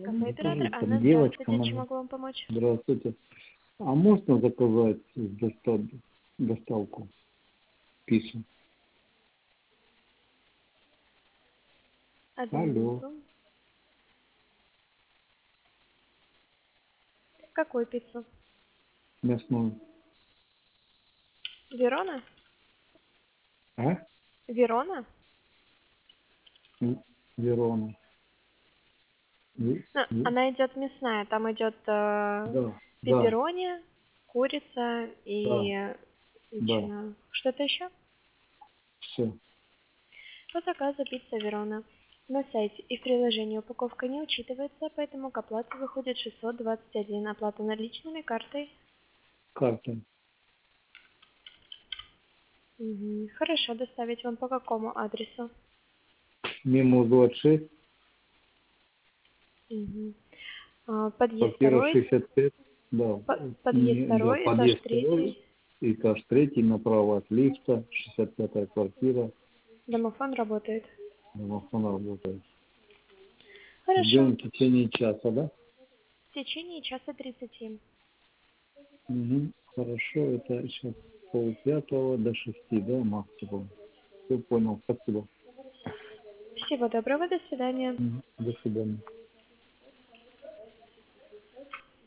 Кафе Оператор. Скажите, Анна, там девочка здравствуйте. Чем моя. могу вам помочь? Здравствуйте. А можно заказать доставку писем? Одну Алло. минуту. Какую пиццу? Мясную. Верона? А? Верона? Верона. Ну, она идет мясная. Там идет Да, да, пепперони, курица и да, да. ветчина. Что-то еще? Все. По заказу пицца Верона. На сайте и в приложении упаковка не учитывается, поэтому к оплате выходит 621. Оплата наличными, картой. Карта. Угу. Хорошо, доставить вам по какому адресу? Мимо 26, Угу. Подъезд квартира второй, 65. Да. подъезд Да, второй, этаж подъезд второй, третий. этаж третий, направо от лифта, 65-я квартира. Домофон работает. Домофон работает. Хорошо. Ждем в течение часа, да? В течение часа 30. Угу. Хорошо, это сейчас полпятого до 6, да, максимум. Все понял, спасибо. Всего доброго, до свидания. Мгм. До свидания.